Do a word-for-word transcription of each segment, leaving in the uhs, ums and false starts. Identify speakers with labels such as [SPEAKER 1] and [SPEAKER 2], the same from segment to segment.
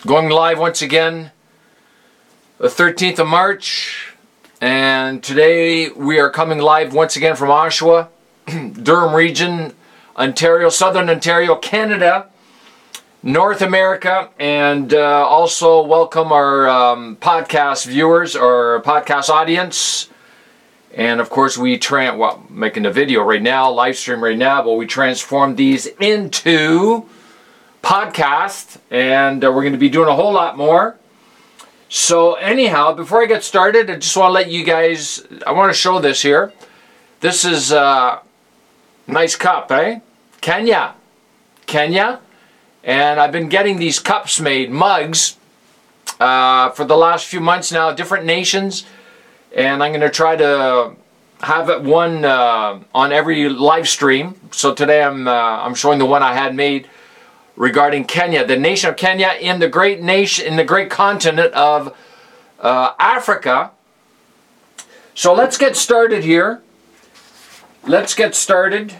[SPEAKER 1] Going live once again, the thirteenth of March, and today we are coming live once again from Oshawa, Durham region, Ontario, Southern Ontario, Canada, North America, and uh, also welcome our um, podcast viewers, our podcast audience. And of course we, tra- well, making a video right now, live stream right now, but we transformed these into podcast, and uh, we're going to be doing a whole lot more. So anyhow, before I get started, I just want to let you guys, I want to show this here. This is a nice cup, eh? Kenya. Kenya. And I've been getting these cups made, mugs, uh, for the last few months now, different nations. And I'm going to try to have it one uh, on every live stream. So today I'm, uh, I'm showing the one I had made regarding Kenya, the nation of Kenya in the great nation, in the great continent of uh, Africa. So let's get started here. Let's get started.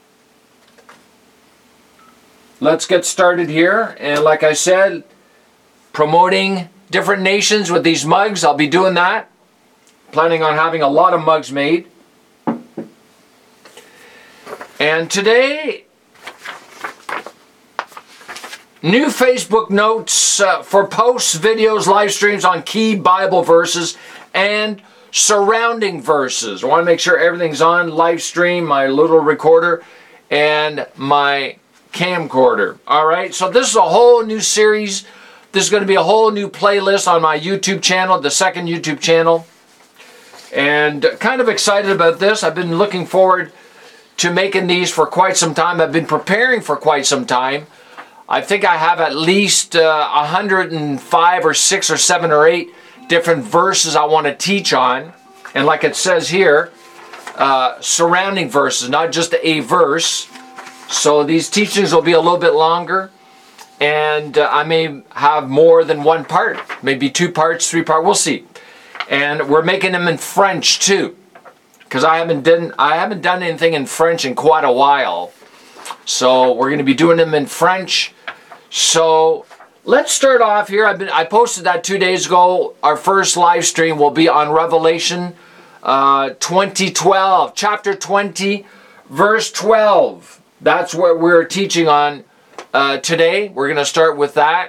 [SPEAKER 1] Let's get started here. And like I said, promoting different nations with these mugs. I'll be doing that. Planning on having a lot of mugs made. And today, new Facebook notes uh, for posts, videos, live streams on key Bible verses and surrounding verses. I want to make sure everything's on live stream, my little recorder, and my camcorder. All right, so this is a whole new series. This is going to be a whole new playlist on my YouTube channel, the second YouTube channel. And kind of excited about this. I've been looking forward to making these for quite some time. I've been preparing for quite some time. I think I have at least uh, one hundred five or six or seven or eight different verses I want to teach on. And like it says here, uh, surrounding verses, not just a verse. So these teachings will be a little bit longer. And uh, I may have more than one part. Maybe two parts, three parts. We'll see. And we're making them in French too, because I haven't done I haven't done anything in French in quite a while. So we're going to be doing them in French. So let's start off here. I've been I posted that two days ago. Our first live stream will be on Revelation uh, twenty twelve, chapter twenty, verse twelve. That's what we're teaching on uh, today. We're going to start with that.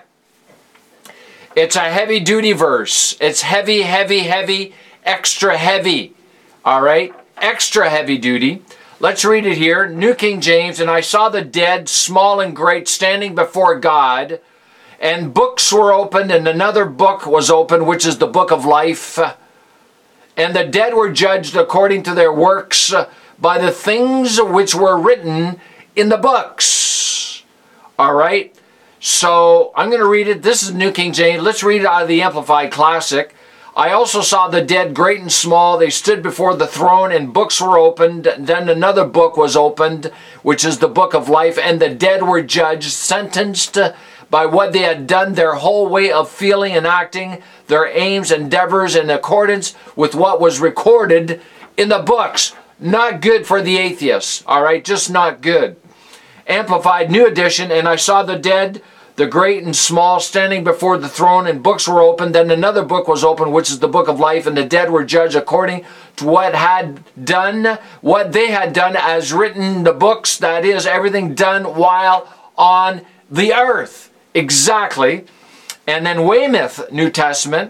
[SPEAKER 1] It's a heavy duty verse. It's heavy, heavy, heavy, extra heavy. All right? Extra heavy duty. Let's read it here. New King James. And I saw the dead, small and great, standing before God. And books were opened, and another book was opened, which is the book of life. And the dead were judged according to their works by the things which were written in the books. All right? So I'm going to read it. This is New King James. Let's read it out of the Amplified Classic. I also saw the dead, great and small. They stood before the throne, and books were opened. Then another book was opened, which is the book of life. And the dead were judged, sentenced by what they had done, their whole way of feeling and acting, their aims, endeavors, in accordance with what was recorded in the books. Not good for the atheists, all right? Just not good. Amplified New Edition. And I saw the dead, the great and small, standing before the throne, and books were opened. Then another book was opened, which is the book of life, and the dead were judged according to what had done, what they had done as written in the books, that is, everything done while on the earth. Exactly. And then Weymouth New Testament.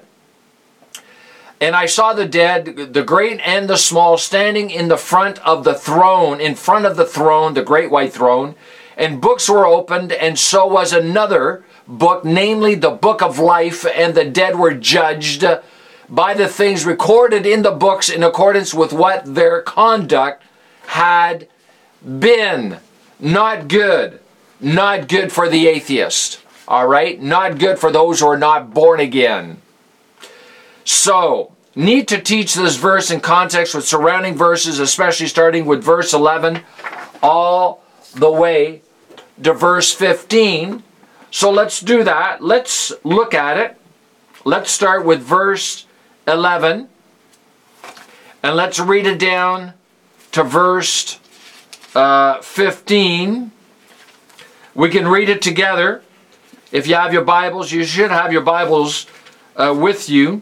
[SPEAKER 1] And I saw the dead, the great and the small, standing in the front of the throne, in front of the throne, the great white throne, and books were opened, and so was another book, namely the book of life, and the dead were judged by the things recorded in the books in accordance with what their conduct had been. Not good. Not good for the atheist. All right? Not good for those who are not born again. So, need to teach this verse in context with surrounding verses, especially starting with verse eleven all the way to verse fifteen. So let's do that. Let's look at it. Let's start with verse eleven. And let's read it down to verse uh, fifteen. We can read it together. If you have your Bibles, you should have your Bibles uh, with you.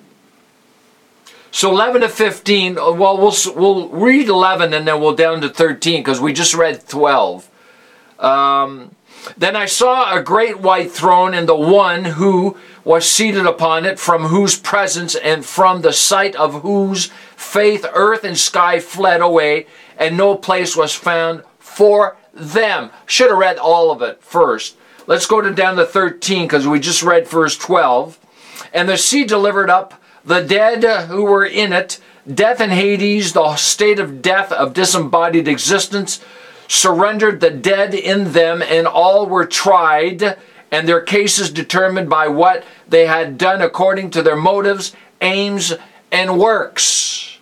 [SPEAKER 1] So eleven to fifteen, well, we'll we'll read eleven and then we'll down to thirteen because we just read twelve. Um, then I saw a great white throne and the one who was seated upon it, from whose presence and from the sight of whose faith earth and sky fled away, and no place was found for them. Should have read all of it first. Let's go to down to thirteen because we just read verse twelve. And the sea delivered up the dead who were in it, death and Hades, the state of death, of disembodied existence, surrendered the dead in them, and all were tried, and their cases determined by what they had done according to their motives, aims, and works.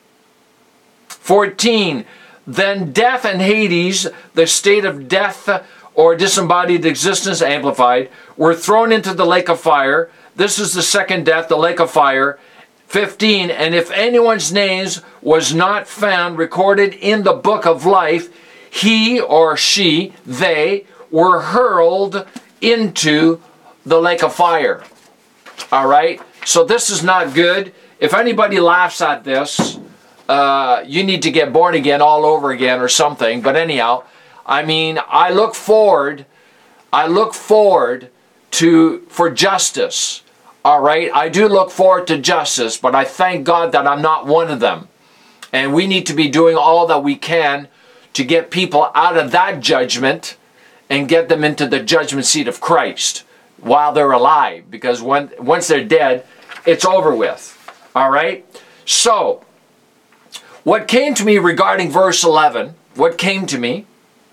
[SPEAKER 1] fourteen. Then death and Hades, the state of death or disembodied existence, amplified, were thrown into the lake of fire. This is the second death, the lake of fire. fifteen. And if anyone's names was not found recorded in the book of life, he or she, they, were hurled into the lake of fire. All right? So this is not good. If anybody laughs at this, uh, you need to get born again all over again or something. But anyhow, I mean, I look forward, I look forward to, for justice. All right? I do look forward to justice, but I thank God that I'm not one of them. And we need to be doing all that we can to get people out of that judgment and get them into the judgment seat of Christ while they're alive. Because when once they're dead, it's over with. All right? So, what came to me regarding verse eleven, what came to me,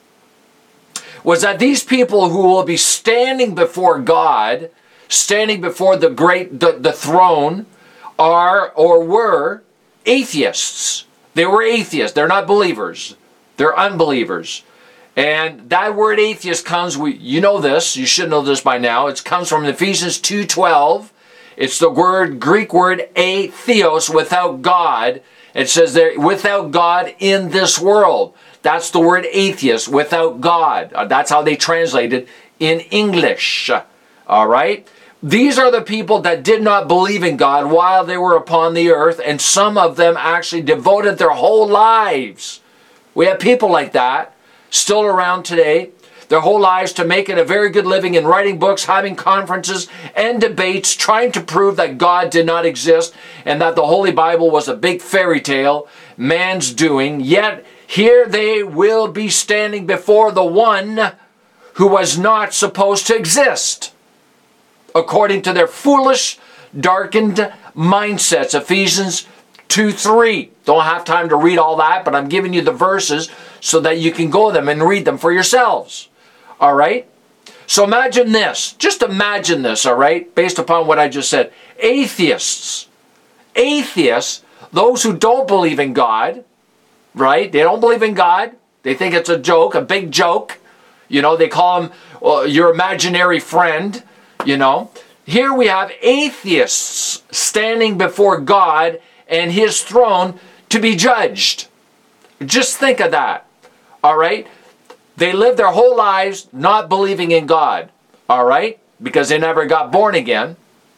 [SPEAKER 1] was that these people who will be standing before God, standing before the great, the, the throne, are or were atheists. They were atheists. They're not believers. They're unbelievers. And that word atheist comes, we, you know this, you should know this by now. It comes from Ephesians two twelve. It's the word, Greek word, atheos, without God. It says there, without God in this world. That's the word atheist, without God. That's how they translate it in English. All right? These are the people that did not believe in God while they were upon the earth, and some of them actually devoted their whole lives. We have people like that still around today, their whole lives to making a very good living in writing books, having conferences and debates, trying to prove that God did not exist and that the Holy Bible was a big fairy tale, man's doing. Yet here they will be standing before the one who was not supposed to exist, according to their foolish, darkened mindsets. Ephesians two three. Don't have time to read all that, but I'm giving you the verses so that you can go them and read them for yourselves. All right? So imagine this. Just imagine this, all right? Based upon what I just said. Atheists. Atheists, those who don't believe in God, right? They don't believe in God. They think it's a joke, a big joke. You know, they call him uh, your imaginary friend, you know. Here we have atheists standing before God and his throne to be judged. Just think of that. All right? They lived their whole lives not believing in God. All right? Because they never got born again.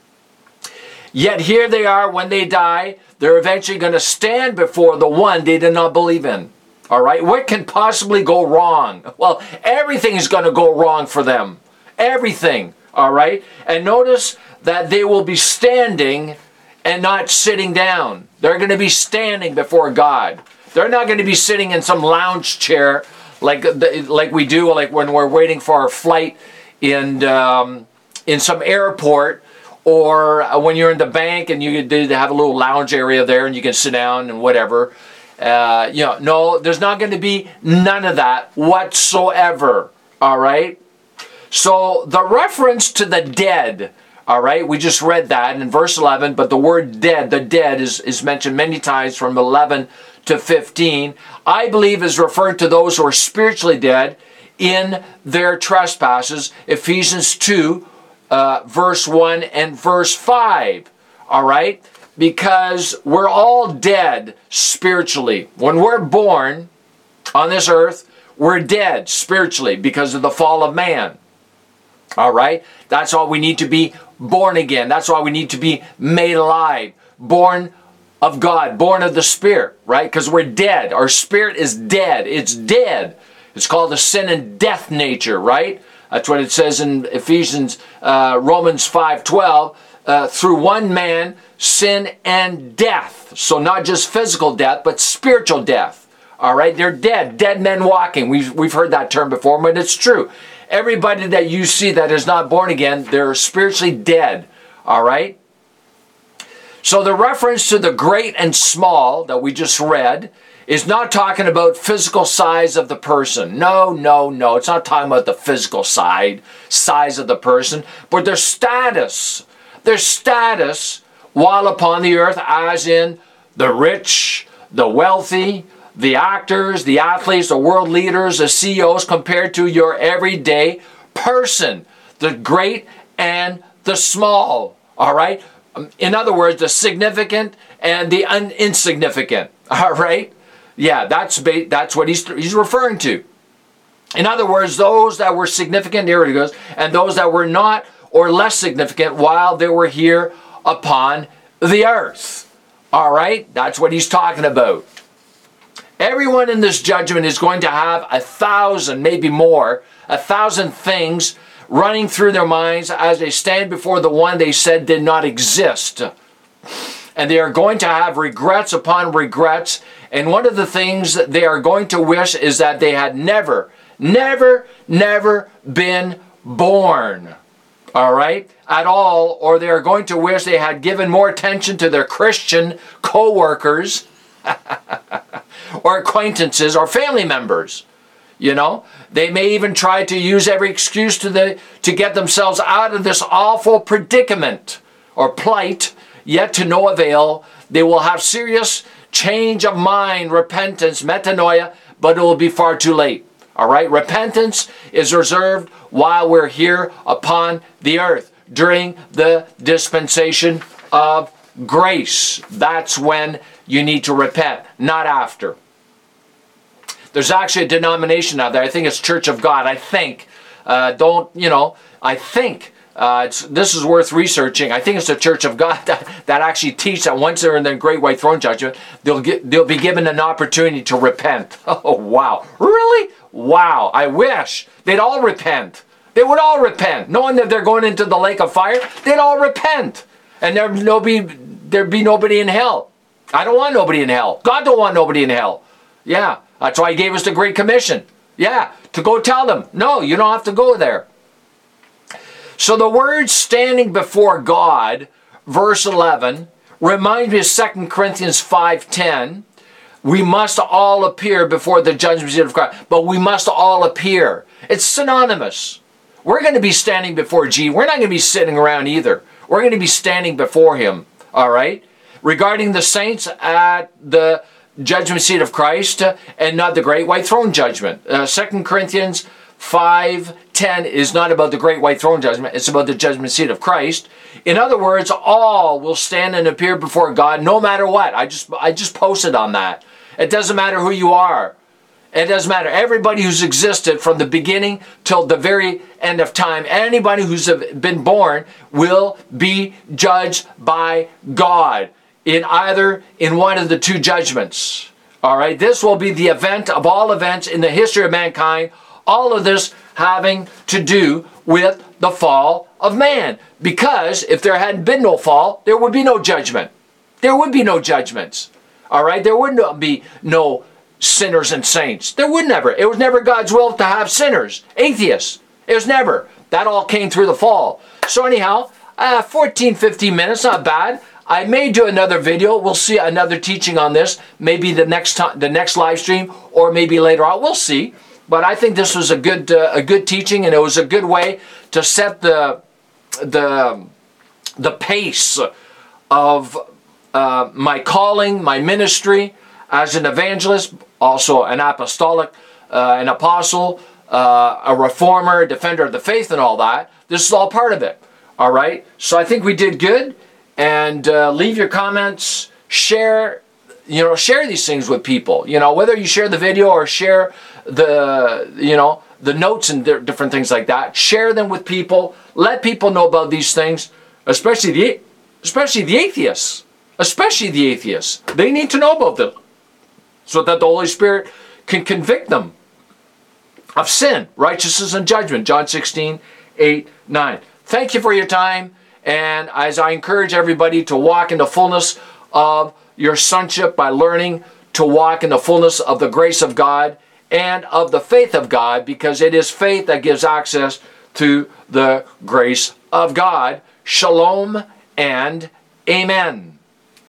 [SPEAKER 1] Yet here they are when they die. They're eventually going to stand before the one they did not believe in. All right? What can possibly go wrong? Well, everything is going to go wrong for them. Everything. All right? And notice that they will be standing and not sitting down. They're going to be standing before God. They're not going to be sitting in some lounge chair like like we do, like when we're waiting for our flight in um, in some airport, or when you're in the bank and you have a little lounge area there and you can sit down and whatever. Uh, you know, no, there's not going to be none of that whatsoever. All right. So the reference to the dead. All right, we just read that in verse eleven, but the word dead, the dead is, is mentioned many times from eleven to fifteen. I believe is referring to those who are spiritually dead in their trespasses. Ephesians two, uh, verse one and verse five. All right, because we're all dead spiritually. When we're born on this earth, we're dead spiritually because of the fall of man. All right? That's why we need to be born again. That's why we need to be made alive. Born of God, born of the Spirit, right? Because we're dead. Our spirit is dead. It's dead. It's called the sin and death nature, right? That's what it says in Ephesians, uh, Romans five twelve. Uh, through one man, sin and death. So not just physical death, but spiritual death. All right? They're dead. Dead men walking. We've, we've heard that term before, but it's true. Everybody that you see that is not born again, they're spiritually dead. All right? So the reference to the great and small that we just read is not talking about physical size of the person. No, no, no. It's not talking about the physical side, size of the person, but their status. Their status while upon the earth, as in the rich, the wealthy, the actors, the athletes, the world leaders, the C E Os, compared to your everyday person, the great and the small. All right? In other words, the significant and the un insignificant. All right? Yeah, that's that's what he's he's referring to. In other words, those that were significant, here it goes, and those that were not or less significant while they were here upon the earth. All right? That's what he's talking about. Everyone in this judgment is going to have a thousand, maybe more, a thousand things running through their minds as they stand before the one they said did not exist. And they are going to have regrets upon regrets. And one of the things that they are going to wish is that they had never, never, never been born. All right? At all. Or they are going to wish they had given more attention to their Christian co-workers or acquaintances or family members. You know, they may even try to use every excuse to the to get themselves out of this awful predicament or plight, yet to no avail. They will have serious change of mind, repentance, metanoia, but it will be far too late. All right? Repentance is reserved while we're here upon the earth during the dispensation of grace. That's when you need to repent, not after. There's actually a denomination out there. I think it's Church of God. I think. Uh, don't, you know, I think. Uh, it's, this is worth researching. I think it's the Church of God that, that actually teach that once they're in the Great White Throne Judgment, they'll, get, they'll be given an opportunity to repent. Oh, wow. Really? Wow. I wish they'd all repent. They would all repent. Knowing that they're going into the lake of fire, they'd all repent. And there'd, no be, there'd be nobody in hell. I don't want nobody in hell. God don't want nobody in hell. Yeah. That's why he gave us the Great Commission. Yeah, to go tell them. No, you don't have to go there. So the word standing before God, verse eleven, reminds me of Second Corinthians five ten. We must all appear before the judgment seat of Christ. But we must all appear. It's synonymous. We're going to be standing before Jesus. We're not going to be sitting around either. We're going to be standing before him. All right? Regarding the saints at the judgment seat of Christ, uh, and not the Great White Throne Judgment. Uh, Second Corinthians five ten is not about the Great White Throne Judgment. It's about the judgment seat of Christ. In other words, all will stand and appear before God no matter what. I just, I just posted on that. It doesn't matter who you are. It doesn't matter. Everybody who's existed from the beginning till the very end of time, anybody who's been born will be judged by God in either, in one of the two judgments. All right, this will be the event of all events in the history of mankind. All of this having to do with the fall of man. Because if there hadn't been no fall, there would be no judgment. There would be no judgments. All right, there would not be no sinners and saints. There would never. It was never God's will to have sinners, atheists. It was never. That all came through the fall. So anyhow, uh, fourteen, fifteen minutes, not bad. I may do another video. We'll see another teaching on this. Maybe the next time, the next live stream, or maybe later on. We'll see. But I think this was a good, uh, a good teaching, and it was a good way to set the, the, the pace of uh, my calling, my ministry as an evangelist, also an apostolic, uh, an apostle, uh, a reformer, a defender of the faith, and all that. This is all part of it. All right. So I think we did good. And uh, leave your comments, share, you know, share these things with people. You know, whether you share the video or share the, you know, the notes and different things like that. Share them with people. Let people know about these things, especially the, especially the atheists. Especially the atheists. They need to know about them so that the Holy Spirit can convict them of sin, righteousness, and judgment. John sixteen, eight, nine. Thank you for your time. And as I encourage everybody to walk in the fullness of your sonship by learning to walk in the fullness of the grace of God and of the faith of God, because it is faith that gives access to the grace of God. Shalom and amen.